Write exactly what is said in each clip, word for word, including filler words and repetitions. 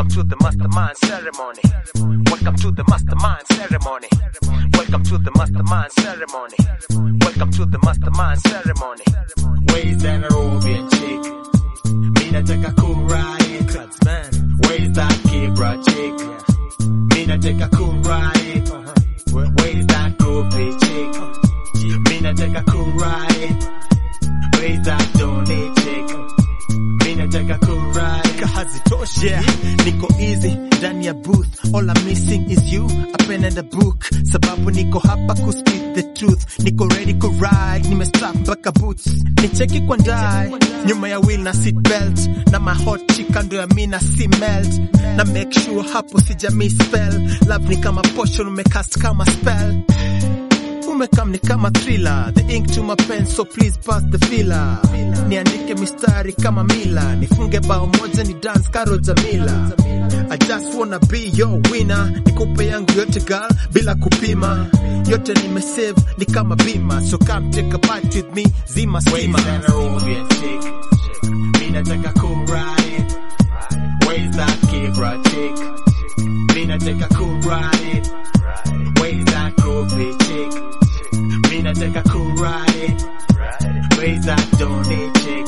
Welcome to the mastermind ceremony. Welcome to the mastermind ceremony. Welcome to the mastermind ceremony. Welcome to the mastermind ceremony. Where's that Nairobian chick? Mina take a cool ride. Clubs, man. Where's that Kibra chick? Mina take a cool ride. Where's that groupie chick? Mina take a cool ride. Where's that Donny chick? Mina take a cool ride. Hazitoshi, yeah. Niko easy ndani ya booth. All I'm missing is you, a pen and a book. Sababu niko hapa ku speak the truth. Niko ready ku ride, nimestrap mpaka boots. Nicheki kwa ndai, nyuma ya wheel na seat belt. Na my hot chick ando ya mina si melt. Na make sure hapo sija misspell. Love ni kama potion, umecast kama spell. Umekam ni kama thriller. The ink to my pen, so please pass the filler. Niandike mistari kama mila. Nifunge bao moja ni dance karo Jamila. I just wanna be your winner. Nikupe yangu yote girl, bila kupima. Yote nimesave, ni kama bima. So come take a bite with me, zima schema. Where's that Nairobian chick? Mina take a cool ride. Where's that Kibra chick? Mina take a cool ride. Where's that groupie chick? Mina take a cool ride. Where's that Donny chick?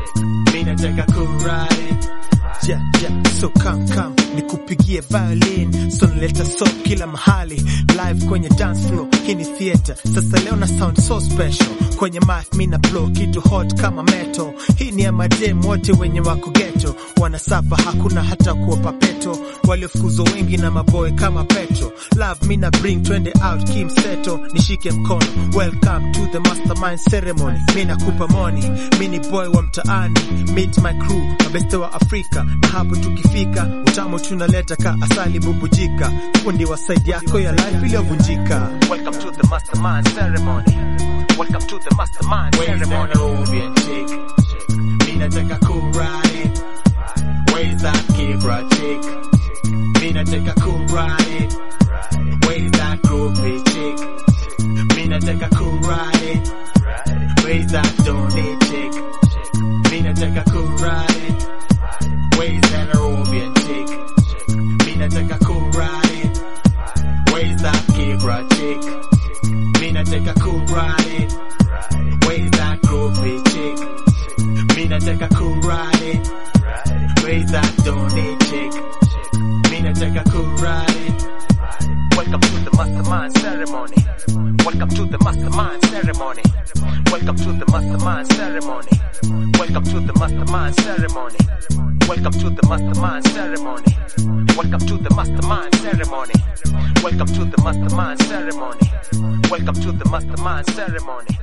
Mina take a cool ride. Yeah, yeah, so come, come, nikupigie violin. So nileta soap kila mahali. Live kwenye dance floor, hii ni theater. Sasa leo na sound so special. Kwenye mic mina blow kitu hot kama metal. Hii ni ya madem wote wenye wako ghetto. Wanasafa hakuna hata kuopa peto. Waliofukuzwa wengi na maboy kama petro. Love mina bring twende out kimseto. Nishike mkono, welcome to the mastermind ceremony. Mina kupa money, mini boy wa mtaani. Meet my crew, mabeste wa Afrika. Na hapo tukifika, utamu tunaleta ka asali bubujika. Fundi wa side yako ya life iliyovunjika. Welcome to the mastermind ceremony. Welcome to the mastermind ceremony. Where's that Nairobian chick? Mina take a cool ride. Where's that Kibra chick? Mina take a cool ride. Where's that groupie chick? Mina take a cool ride. Where's that Donny chick? Mina take a cool ride. Where's that Nairobian chick? Mina take a cool ride. Where's that Kibra chick? Mina take a cool ride. Where's that groupie chick? Mina take a cool ride. Where's that Donny chick? Mina take a cool ride. Welcome to the mastermind ceremony. Welcome to the mastermind ceremony. Welcome to the mastermind ceremony. Welcome to the mastermind ceremony. Welcome to the mastermind ceremony. Welcome to the mastermind ceremony. Welcome to the mastermind ceremony. Welcome to the mastermind ceremony.